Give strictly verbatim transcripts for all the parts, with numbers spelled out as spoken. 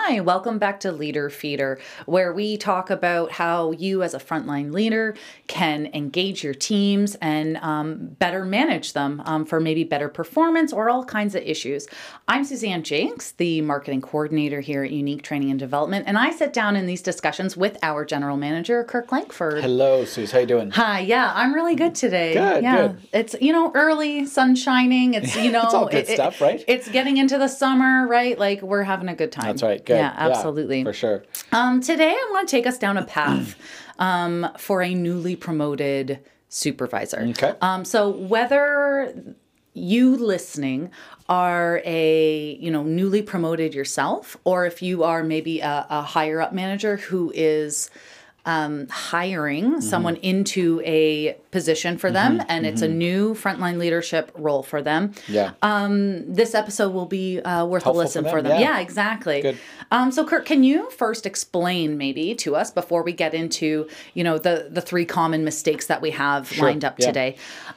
Hi, welcome back to Leader Feeder, where we talk about how you as a frontline leader can engage your teams and um, better manage them um, for maybe better performance or all kinds of issues. I'm Suzanne Jenks, the marketing coordinator here at Unique Training and Development, and I sit down in these discussions with our general manager, Kirk Lankford. Hello, Suze. How you doing? Hi, yeah, I'm really good today. Good, yeah. good. It's, you know, early, sun shining. It's, you know, it's all good it, stuff, it, right? It's getting into the summer, right? Like we're having a good time. That's right. Good. Yeah, absolutely. Yeah, for sure. Um, today, I want to take us down a path um, for a newly promoted supervisor. Okay. Um, so whether you listening are a, you know, newly promoted yourself, or if you are maybe a, a higher up manager who is Um, hiring mm-hmm. someone into a position for them, mm-hmm. and it's mm-hmm. a new frontline leadership role for them. Yeah. Um, this episode will be uh, worth Helpful a listen for for them. them. Yeah, yeah exactly. Good. Um, so, Kurt, can you first explain maybe to us before we get into, you know, the the three common mistakes that we have Sure. lined up yeah. today?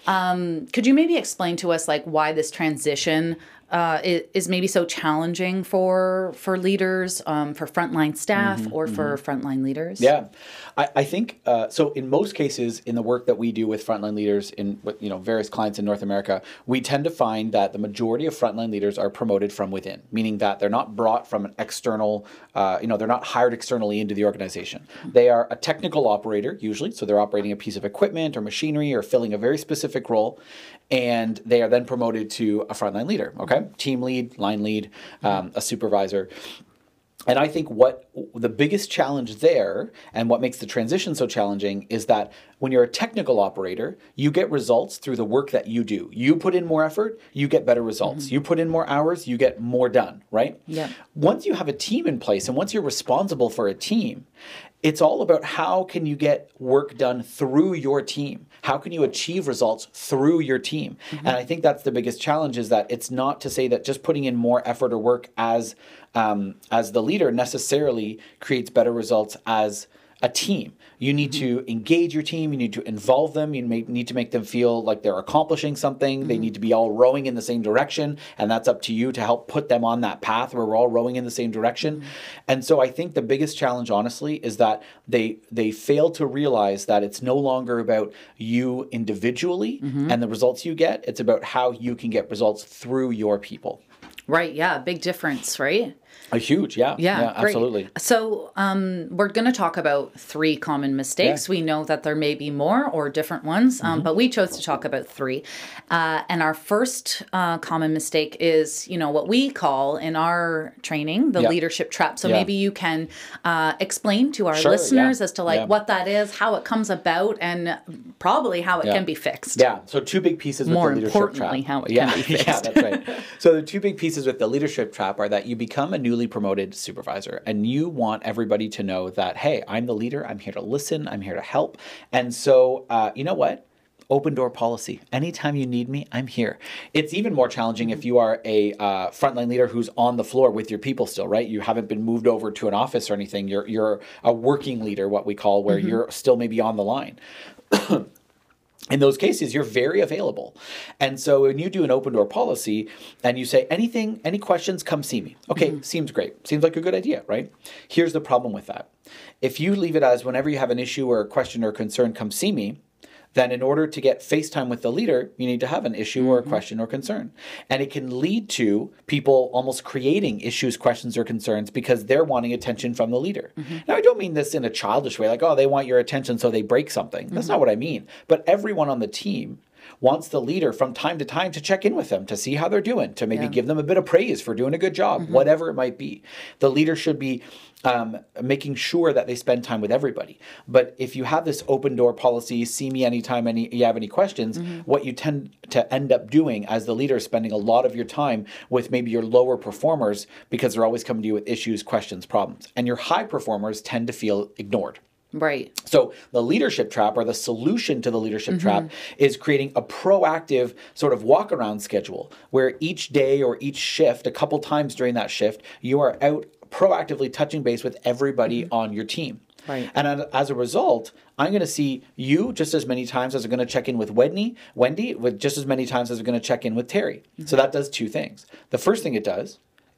Um, could you maybe explain to us like why this transition Uh, is, is maybe so challenging for for leaders, um, for frontline staff, mm-hmm, or mm-hmm. for frontline leaders? Yeah, I, I think uh, so. In most cases, in the work that we do with frontline leaders in with, you know various clients in North America, we tend to find that the majority of frontline leaders are promoted from within, meaning that they're not brought from an external. Uh, you know, they're not hired externally into the organization. They are a technical operator usually, so they're operating a piece of equipment or machinery or filling a very specific role, and they are then promoted to a frontline leader. Okay. Team lead, line lead, um, a supervisor. And I think what the biggest challenge there and what makes the transition so challenging is that when you're a technical operator, you get results through the work that you do. You put in more effort, you get better results. Mm-hmm. You put in more hours, you get more done, right? Yeah. Once you have a team in place and once you're responsible for a team, it's all about how can you get work done through your team? How can you achieve results through your team? Mm-hmm. And I think that's the biggest challenge is that it's not to say that just putting in more effort or work as um, as the leader necessarily creates better results as a team. You need mm-hmm. to engage your team. You need to involve them. You may, need to make them feel like they're accomplishing something. Mm-hmm. They need to be all rowing in the same direction. And that's up to you to help put them on that path where we're all rowing in the same direction. Mm-hmm. And so I think the biggest challenge, honestly, is that they they fail to realize that it's no longer about you individually mm-hmm. and the results you get. It's about how you can get results through your people. Right. Yeah. Big difference, right? A huge, yeah. Yeah, yeah absolutely. So um, we're going to talk about three common mistakes. Yeah. We know that there may be more or different ones, um, mm-hmm. but we chose to talk about three. Uh, and our first uh, common mistake is, you know, what we call in our training, the yeah. leadership trap. So yeah. maybe you can uh, explain to our sure, listeners yeah. as to like yeah. what that is, how it comes about, and probably how it yeah. can be fixed. Yeah, so two big pieces with More the leadership trap. importantly, how it yeah. can be fixed. Yeah, that's right. So the two big pieces with the leadership trap are that you become a newly promoted supervisor and you want everybody to know that, hey, I'm the leader. I'm here to listen. I'm here to help. And so, uh, you know what? Open door policy. Anytime you need me, I'm here. It's even more challenging if you are a uh, frontline leader who's on the floor with your people still, right? You haven't been moved over to an office or anything. You're you're a working leader, what we call, where mm-hmm. you're still maybe on the line. In those cases, you're very available. And so when you do an open door policy and you say, anything, any questions, come see me. Okay, mm-hmm. seems great. Seems like a good idea, right? Here's the problem with that. If you leave it as whenever you have an issue or a question or concern, come see me, then in order to get FaceTime with the leader, you need to have an issue mm-hmm. or a question or concern. And it can lead to people almost creating issues, questions, or concerns because they're wanting attention from the leader. Mm-hmm. Now, I don't mean this in a childish way, like, oh, they want your attention so they break something. That's mm-hmm. not what I mean. But everyone on the team wants the leader from time to time to check in with them, to see how they're doing, to maybe yeah. give them a bit of praise for doing a good job, mm-hmm. whatever it might be. The leader should be um, making sure that they spend time with everybody. But if you have this open door policy, see me anytime any, you have any questions, mm-hmm. what you tend to end up doing as the leader is spending a lot of your time with maybe your lower performers because they're always coming to you with issues, questions, problems. And your high performers tend to feel ignored. Right. So the leadership trap, or the solution to the leadership mm-hmm. trap, is creating a proactive sort of walk around schedule where each day or each shift, a couple times during that shift, you are out proactively touching base with everybody mm-hmm. on your team. Right. And as a result, I'm going to see you just as many times as I'm going to check in with Wendy, Wendy, with just as many times as I'm going to check in with Terry. Mm-hmm. So that does two things. The first thing it does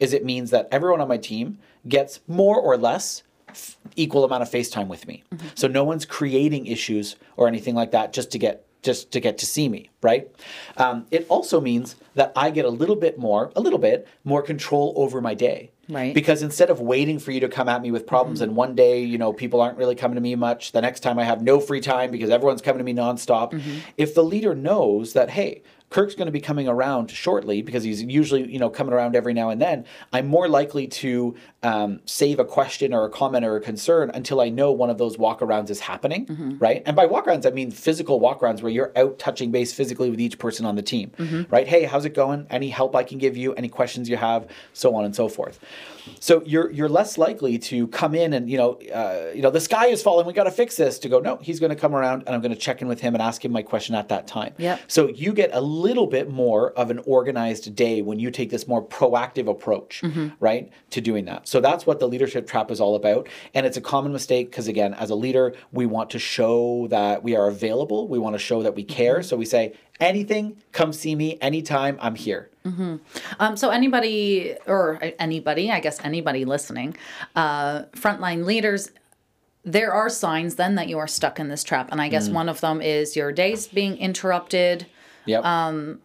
is it means that everyone on my team gets more or less f- equal amount of face time with me. Mm-hmm. So no one's creating issues or anything like that just to get just to get to see me, right? Um, it also means that I get a little bit more, a little bit more control over my day. Right. Because instead of waiting for you to come at me with problems, mm-hmm. and one day, you know, people aren't really coming to me much, the next time I have no free time because everyone's coming to me nonstop. Mm-hmm. If the leader knows that, hey, Kirk's going to be coming around shortly because he's usually, you know, coming around every now and then, I'm more likely to um, save a question or a comment or a concern until I know one of those walkarounds is happening, mm-hmm. right? And by walkarounds, I mean physical walkarounds where you're out touching base physically with each person on the team, mm-hmm. right? Hey, how's it going? Any help I can give you? Any questions you have? So on and so forth. So you're you're less likely to come in and, you know, uh, you know, the sky is falling, we got to fix this, to go, no, he's going to come around and I'm going to check in with him and ask him my question at that time. Yep. So you get a little bit more of an organized day when you take this more proactive approach, mm-hmm. right, to doing that. So that's what the leadership trap is all about. And it's a common mistake because, again, as a leader, we want to show that we are available. We want to show that we care. Mm-hmm. So we say, anything, come see me anytime, I'm here. Mm-hmm. Um, so anybody, or anybody, I guess anybody listening, uh, frontline leaders, there are signs then that you are stuck in this trap. And I guess mm. one of them is your days being interrupted. Yep. Um,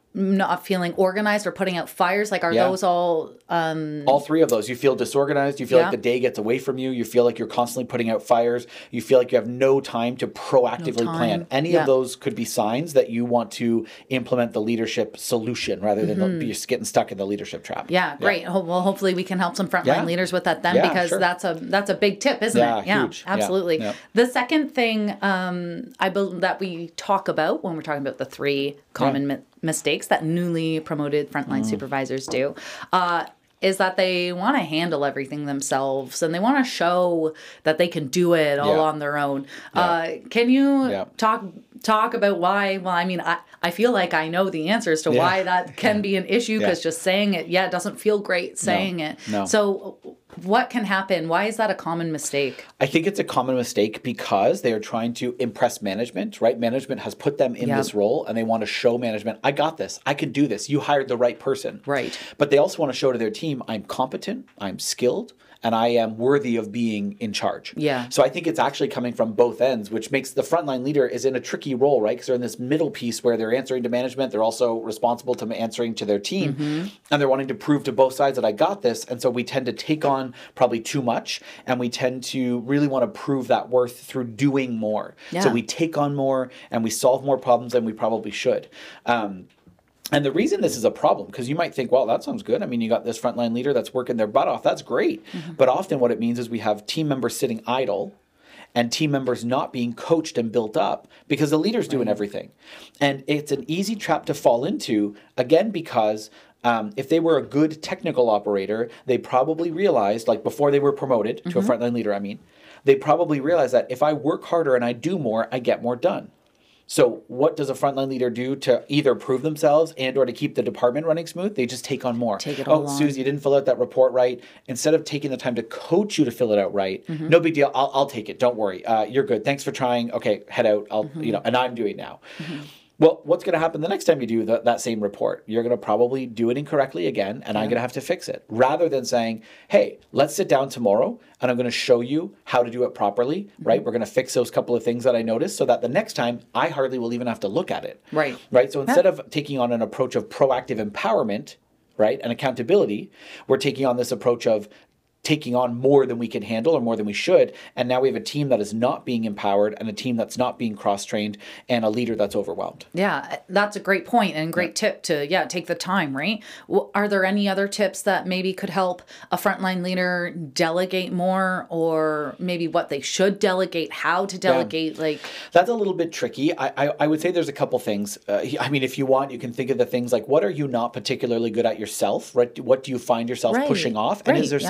not feeling organized or putting out fires. Like, are yeah. those all... Um... All three of those. You feel disorganized. You feel yeah. like the day gets away from you. You feel like you're constantly putting out fires. You feel like you have no time to proactively no time. plan. Any yeah. of those could be signs that you want to implement the leadership solution rather than mm-hmm. just getting stuck in the leadership trap. Yeah, great. Yeah. Well, hopefully we can help some frontline yeah. leaders with that then, yeah, because sure. that's a that's a big tip, isn't yeah, it? Yeah, huge. absolutely. Yeah. Yeah. The second thing um, I believe that we talk about when we're talking about the three common yeah. mi- mistakes that newly promoted frontline mm. supervisors do uh, is that they want to handle everything themselves and they want to show that they can do it all yeah. on their own. Yeah. Uh, can you yeah. talk talk about why? Well, I mean, I, I feel like I know the answers to yeah. why that can be an issue because yeah. just saying it, yeah, it doesn't feel great saying no. it. No. So what can happen? Why is that a common mistake? I think it's a common mistake because they are trying to impress management, right? Management has put them in yep. this role and they want to show management, I got this, I can do this. You hired the right person. Right. But they also want to show to their team, I'm competent, I'm skilled, and I am worthy of being in charge. Yeah. So I think it's actually coming from both ends, which makes the frontline leader is in a tricky role, right? Because they're in this middle piece where they're answering to management. They're also responsible to answering to their team. Mm-hmm. And they're wanting to prove to both sides that I got this. And so we tend to take on probably too much. And we tend to really want to prove that worth through doing more. Yeah. So we take on more and we solve more problems than we probably should. Um, And the reason this is a problem, because you might think, well, that sounds good. I mean, you got this frontline leader that's working their butt off. That's great. Mm-hmm. But often what it means is we have team members sitting idle and team members not being coached and built up because the leader's right. doing everything. And it's an easy trap to fall into, again, because um, if they were a good technical operator, they probably realized, like before they were promoted mm-hmm. to a frontline leader, I mean, they probably realized that if I work harder and I do more, I get more done. So what does a frontline leader do to either prove themselves and or to keep the department running smooth? They just take on more. Take it all oh, on. Susie, you didn't fill out that report right. Instead of taking the time to coach you to fill it out right, mm-hmm. no big deal. I'll, I'll take it. Don't worry. Uh, you're good. Thanks for trying. Okay, head out. I'll, mm-hmm. you know, and I'm doing now. Mm-hmm. Well, what's going to happen the next time you do the, that same report? You're going to probably do it incorrectly again, and yeah. I'm going to have to fix it. Rather than saying, hey, let's sit down tomorrow, and I'm going to show you how to do it properly, mm-hmm. right? We're going to fix those couple of things that I noticed so that the next time I hardly will even have to look at it. Right. Right? So instead yeah. of taking on an approach of proactive empowerment, right, and accountability, we're taking on this approach of taking on more than we can handle or more than we should. And now we have a team that is not being empowered and a team that's not being cross-trained and a leader that's overwhelmed. Yeah, that's a great point and great yeah. tip to, yeah, take the time, right? Well, are there any other tips that maybe could help a frontline leader delegate more or maybe what they should delegate, how to delegate? Yeah. Like That's a little bit tricky. I, I, I would say there's a couple things. Uh, I mean, if you want, you can think of the things like what are you not particularly good at yourself, right? What do you find yourself right. pushing off? And right. is there yeah. someone on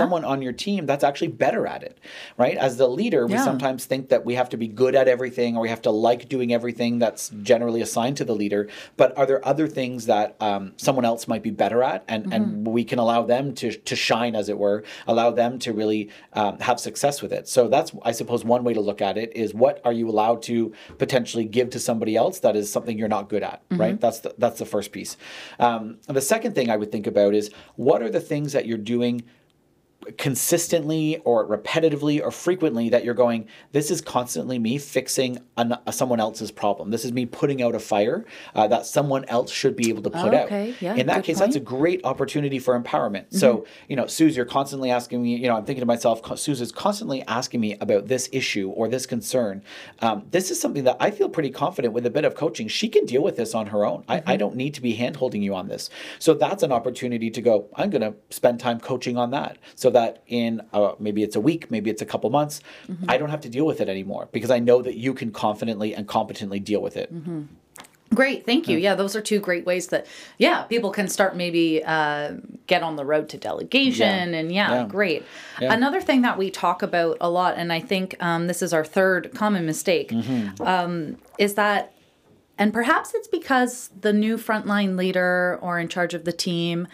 your team that's actually better at it, right? As the leader, we Yeah. sometimes think that we have to be good at everything or we have to like doing everything that's generally assigned to the leader. But are there other things that um, someone else might be better at, and, mm-hmm. and we can allow them to, to shine, as it were, allow them to really um, have success with it. So that's, I suppose, one way to look at it is, what are you allowed to potentially give to somebody else that is something you're not good at, mm-hmm. right? That's the, that's the first piece. Um, the second thing I would think about is, what are the things that you're doing consistently or repetitively or frequently that you're going, this is constantly me fixing an, a, someone else's problem. This is me putting out a fire uh, that someone else should be able to put oh, okay. out. Yeah, In that case, point. That's a great opportunity for empowerment. Mm-hmm. So, you know, Suze, you're constantly asking me, you know, I'm thinking to myself, Suze is constantly asking me about this issue or this concern. Um, this is something that I feel pretty confident with a bit of coaching. She can deal with this on her own. Mm-hmm. I, I don't need to be hand-holding you on this. So that's an opportunity to go, I'm going to spend time coaching on that. So that in uh, maybe it's a week, maybe it's a couple months, mm-hmm. I don't have to deal with it anymore because I know that you can confidently and competently deal with it. Mm-hmm. Great. Thank you. Yeah, those are two great ways that, yeah, people can start maybe uh, get on the road to delegation. Yeah. And yeah, yeah. great. Yeah. Another thing that we talk about a lot, and I think um, this is our third common mistake, mm-hmm. um, is that, and perhaps it's because the new frontline leader or in charge of the team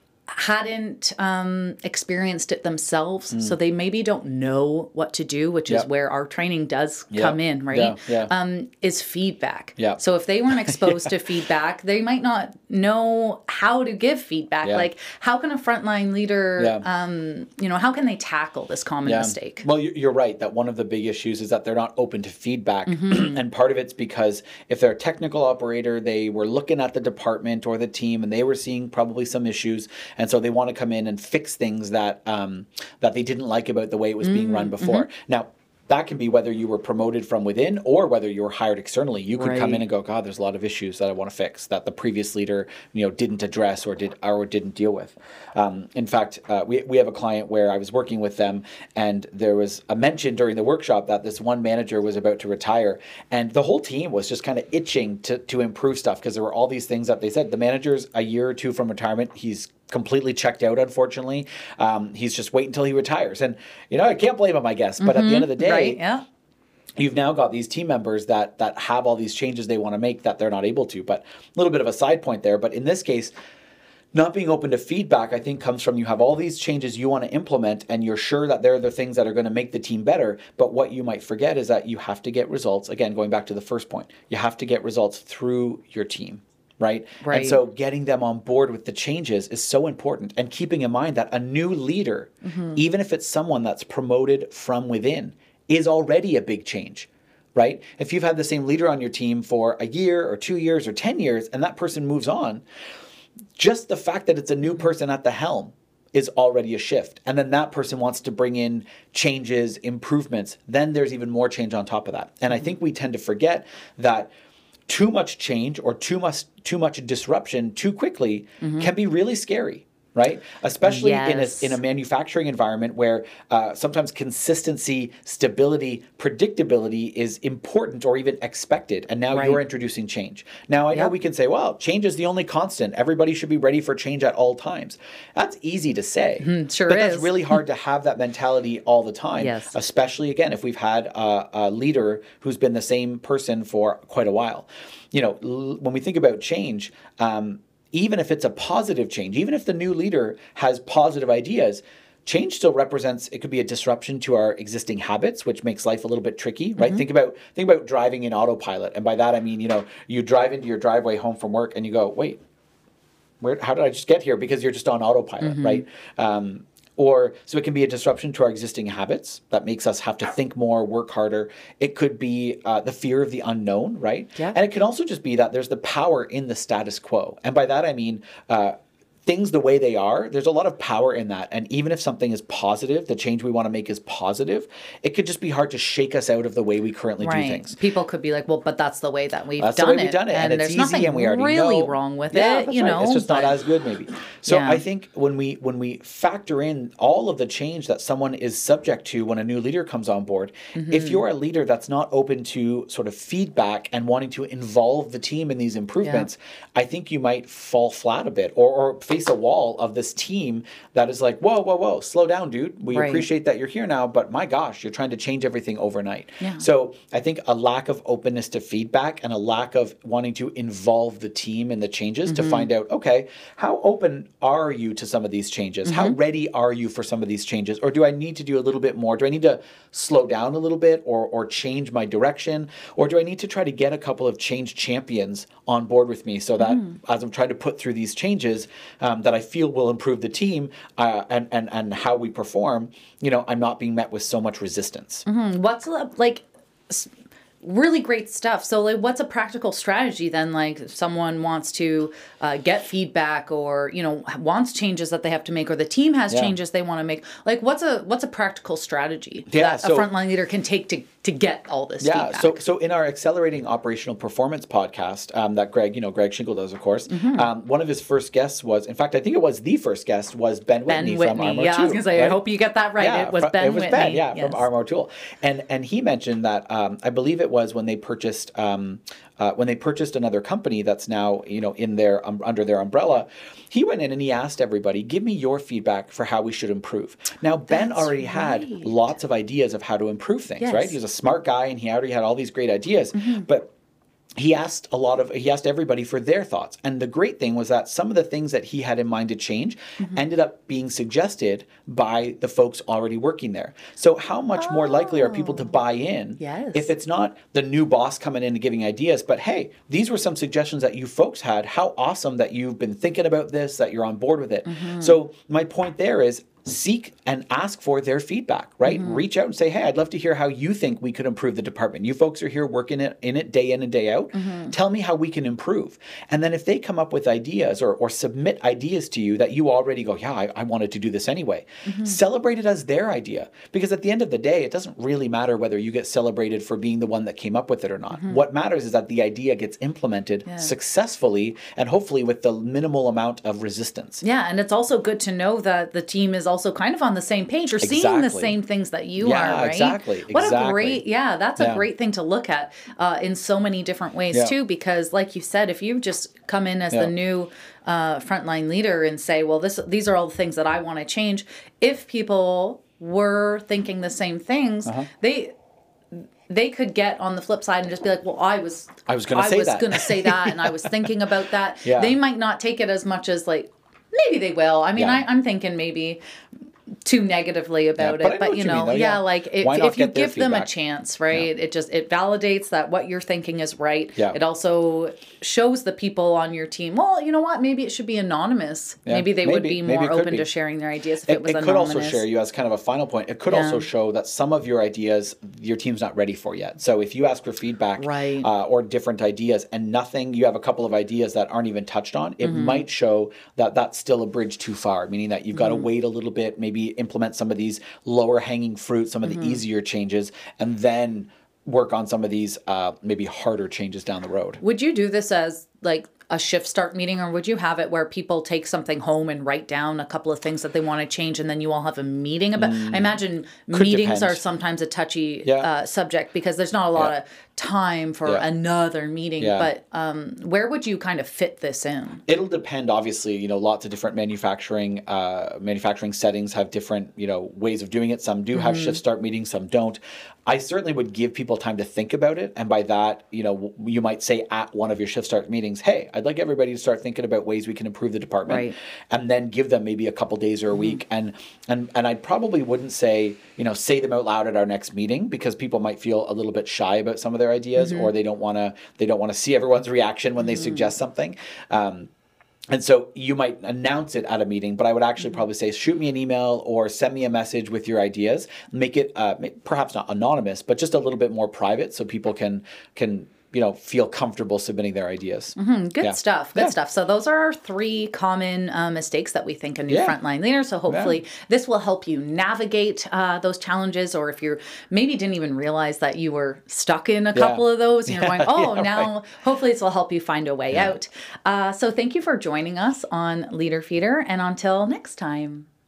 hadn't um, experienced it themselves, mm. so they maybe don't know what to do, which yep. is where our training does yep. come in, right? Yeah, yeah. Um, is feedback. Yeah. So if they weren't exposed to feedback, they might not know how to give feedback. Yeah. Like, how can a frontline leader, yeah. um, you know, how can they tackle this common yeah. mistake? Well, you're right that one of the big issues is that they're not open to feedback, mm-hmm. and part of it's because if they're a technical operator, they were looking at the department or the team, and they were seeing probably some issues. And so they want to come in and fix things that um, that they didn't like about the way it was being mm, run before. Mm-hmm. Now, that can be whether you were promoted from within or whether you were hired externally. You could right. come in and go, God, there's a lot of issues that I want to fix that the previous leader, you know, didn't address or did or didn't deal with. Um, in fact, uh, we we have a client where I was working with them, and there was a mention during the workshop that this one manager was about to retire, and the whole team was just kind of itching to to improve stuff because there were all these things that they said. The manager's a year or two from retirement. He's completely checked out, unfortunately. Um, he's just waiting until he retires. And, you know, I can't blame him, I guess. But mm-hmm. at the end of the day, right, yeah. you've now got these team members that that have all these changes they want to make that they're not able to. But a little bit of a side point there. But in this case, not being open to feedback, I think, comes from you have all these changes you want to implement, and you're sure that they're the things that are going to make the team better. But what you might forget is that you have to get results. Again, going back to the first point, you have to get results through your team. Right? right? And so getting them on board with the changes is so important, and keeping in mind that a new leader, mm-hmm. even if it's someone that's promoted from within, is already a big change, right? If you've had the same leader on your team for a year or two years or ten years and that person moves on, just the fact that it's a new person at the helm is already a shift. And then that person wants to bring in changes, improvements. Then there's even more change on top of that. And I think we tend to forget that too much change or too much too much disruption too quickly mm-hmm. can be really scary, right? Especially yes. in a in a manufacturing environment where uh, sometimes consistency, stability, predictability is important or even expected. And now right. you're introducing change. Now, I yep. know we can say, well, change is the only constant. Everybody should be ready for change at all times. That's easy to say. Mm, sure but is. That's really hard to have that mentality all the time. Yes. Especially, again, if we've had a, a leader who's been the same person for quite a while. You know, l- when we think about change, um, even if it's a positive change, even if the new leader has positive ideas, change still represents, it could be a disruption to our existing habits, which makes life a little bit tricky, right? Mm-hmm. Think about think about driving in autopilot. And by that, I mean, you know, you drive into your driveway home from work and you go, wait, where? How did I just get here? Because you're just on autopilot, mm-hmm. right? Um, Or, so it can be a disruption to our existing habits that makes us have to think more, work harder. It could be uh, the fear of the unknown, right? Yeah. And it can also just be that there's the power in the status quo. And by that, I mean, uh, things the way they are, there's a lot of power in that. And even if something is positive, the change we want to make is positive, it could just be hard to shake us out of the way we currently right. do things. People could be like, well, but that's the way that we've that's done the way it. We've done it. And, and there's it's nothing easy and we already really know. wrong with yeah, it. That's you right. know, It's just but... not as good maybe. So Yeah. I think when we when we factor in all of the change that someone is subject to when a new leader comes on board, Mm-hmm. if you're a leader that's not open to sort of feedback and wanting to involve the team in these improvements, I think you might fall flat a bit, or, or face a wall of this team that is like, whoa, whoa, whoa, slow down, dude. We Right. appreciate that you're here now, but my gosh, you're trying to change everything overnight. Yeah. So I think a lack of openness to feedback and a lack of wanting to involve the team in the changes to find out, okay, how open are you to some of these changes? How ready are you for some of these changes? Or do I need to do a little bit more? Do I need to slow down a little bit, or or change my direction? Or do I need to try to get a couple of change champions on board with me so that as I'm trying to put through these changes um, that I feel will improve the team uh, and, and, and how we perform, you know, I'm not being met with so much resistance. What's uh, like s- really great stuff. So like, what's a practical strategy then? Like if someone wants to uh, get feedback, or, you know, wants changes that they have to make, or the team has Yeah. changes they want to make. Like what's a, what's a practical strategy Yeah, that so- a frontline leader can take to, to get all this Yeah, feedback? so so in our Accelerating Operational Performance podcast um, that Greg, you know, Greg Schinkel does, of course, Mm-hmm. um, one of his first guests was, in fact, I think it was the first guest was Ben Ben Whitney, Whitney. from Armor Yeah, two. I was going to say, I right? hope you get that right. Yeah, it was fr- Ben It was Whitney. Ben, yeah, Yes. from Armor Tool, and and he mentioned that um, I believe it was when they purchased um, uh, when they purchased another company that's now, you know, in their um, under their umbrella. He went in and he asked everybody, "Give me your feedback for how we should improve." Now Ben That's already had right. lots of ideas of how to improve things, Yes. right? He was a smart guy and he already had all these great ideas, Mm-hmm. but he asked a lot of he asked everybody for their thoughts, and the great thing was that some of the things that he had in mind to change Mm-hmm. ended up being suggested by the folks already working there. So how much more likely are people to buy in Yes. if it's not the new boss coming in and giving ideas, but hey, these were some suggestions that you folks had. How awesome that you've been thinking about this, that you're on board with it. So my point there is, seek and ask for their feedback, right? Reach out and say, hey, I'd love to hear how you think we could improve the department. You folks are here working it in it day in and day out. Tell me how we can improve. And then if they come up with ideas, or, or submit ideas to you that you already go, yeah, I, I wanted to do this anyway, celebrate it as their idea. Because at the end of the day, it doesn't really matter whether you get celebrated for being the one that came up with it or not. What matters is that the idea gets implemented successfully, and hopefully with the minimal amount of resistance. Yeah, and it's also good to know that the team is also kind of on the same page, or seeing the Exactly. same things that you Yeah, are, right? exactly, What a exactly. great, yeah, that's a Yeah. great thing to look at uh, in so many different ways Yeah. too, because like you said, if you just come in as Yeah. the new uh, frontline leader and say, well, this these are all the things that I want to change, if people were thinking the same things, Uh-huh. they they could get on the flip side and just be like, well, I was I was gonna say was that." gonna say that, and I was thinking about that. Yeah. They might not take it as much as like, maybe they will. I mean, Yeah. I, I'm thinking maybe too negatively about but I know it, but what you you mean, know, though, yeah, yeah. like if, Why not if you get their give them a feedback? chance, right? It just it validates that what you're thinking is right. Yeah. It also shows the people on your team, well, you know what, maybe it should be anonymous. Yeah, Maybe they would maybe- be maybe more it could open be. to sharing their ideas if It, it, was it could anonymous. also share you as kind of a final point. It could Yeah. also show that some of your ideas your team's not ready for yet. So if you ask for feedback Right. uh, or different ideas and nothing, you have a couple of ideas that aren't even touched on, it Mm-hmm. might show that that's still a bridge too far, meaning that you've got to wait a little bit, maybe implement some of these lower hanging fruit, some of Mm-hmm. the easier changes, and then work on some of these uh, maybe harder changes down the road. Would you do this as like a shift start meeting, or would you have it where people take something home and write down a couple of things that they want to change, and then you all have a meeting about? I imagine meetings depend. are sometimes a touchy Yeah. uh, subject because there's not a lot Yeah. of time for Yeah. another meeting. Yeah. But um, where would you kind of fit this in? It'll depend, obviously. You know, lots of different manufacturing uh, manufacturing settings have different, you know, ways of doing it. Some do have shift start meetings, some don't. I certainly would give people time to think about it, and by that, you know, w- you might say at one of your shift start meetings, "Hey, I'd like everybody to start thinking about ways we can improve the department," Right. and then give them maybe a couple days or a week. And and and I probably wouldn't say, you know, say them out loud at our next meeting, because people might feel a little bit shy about some of their ideas, or they don't want to they don't want to see everyone's reaction when they suggest something. Um, And so you might announce it at a meeting, but I would actually probably say, shoot me an email or send me a message with your ideas. Make it uh, ma- perhaps not anonymous, but just a little bit more private, so people can can you know, feel comfortable submitting their ideas. Mm-hmm. Good yeah. stuff. Good yeah. stuff. So those are our three common uh, mistakes that we think a new yeah. frontline leader. So hopefully yeah. this will help you navigate uh, those challenges, or if you're maybe didn't even realize that you were stuck in a couple yeah. of those and you're going, oh, yeah, now right. hopefully this will help you find a way yeah. out. Uh, so thank you for joining us on Leader Feeder, and until next time.